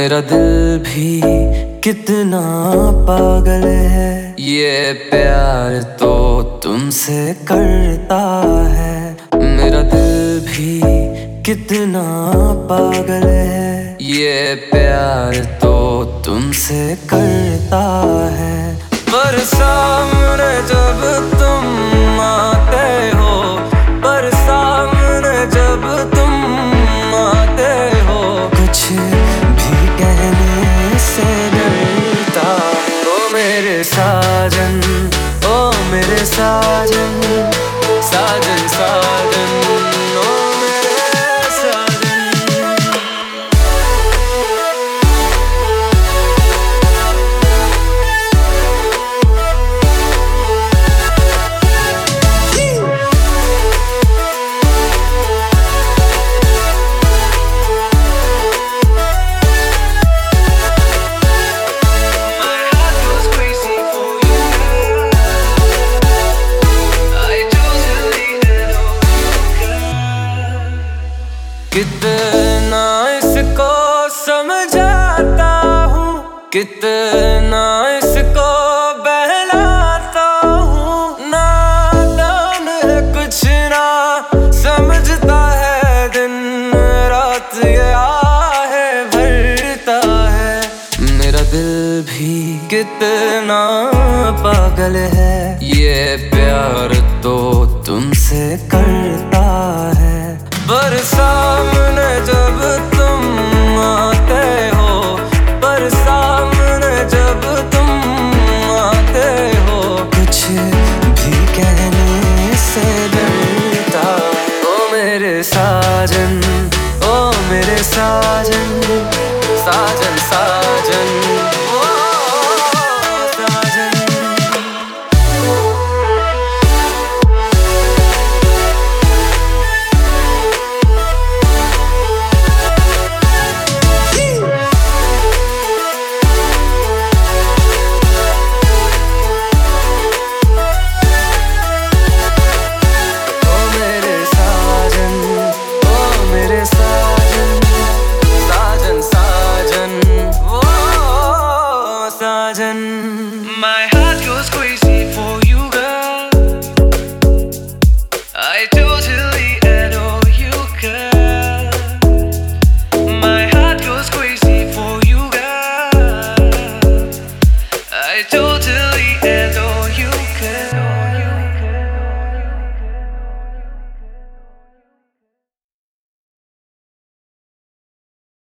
मेरा दिल भी कितना पागल है, ये प्यार तो तुमसे करता है। मेरा दिल भी कितना पागल है, ये प्यार तो तुमसे करता है। पर सामने जब तुम आते हो, पर सामने जब तुम आते हो, कुछ भी कहने से डरता है। ओ मेरे साजन, ओ मेरे साजन, साजन साजन, ओ मेरे साजन। कितना इसको समझाता हूँ, कितना इसको बहलाता हूँ। नादान है, कुछ ना समझता है, दिन रात ये आहे भरता है। मेरा दिल भी कितना पागल है, ये प्यार तो तुमसे करता है। पर सामने जब तुम आते हो, पर सामने जब तुम आते हो, कुछ भी कहने से डरता है। ओ मेरे साजन, ओ मेरे साजन, साजन साजन, ओ साजन। My heart goes crazy for you, girl. I totally adore you, girl. My heart goes crazy for you, girl. I totally adore you.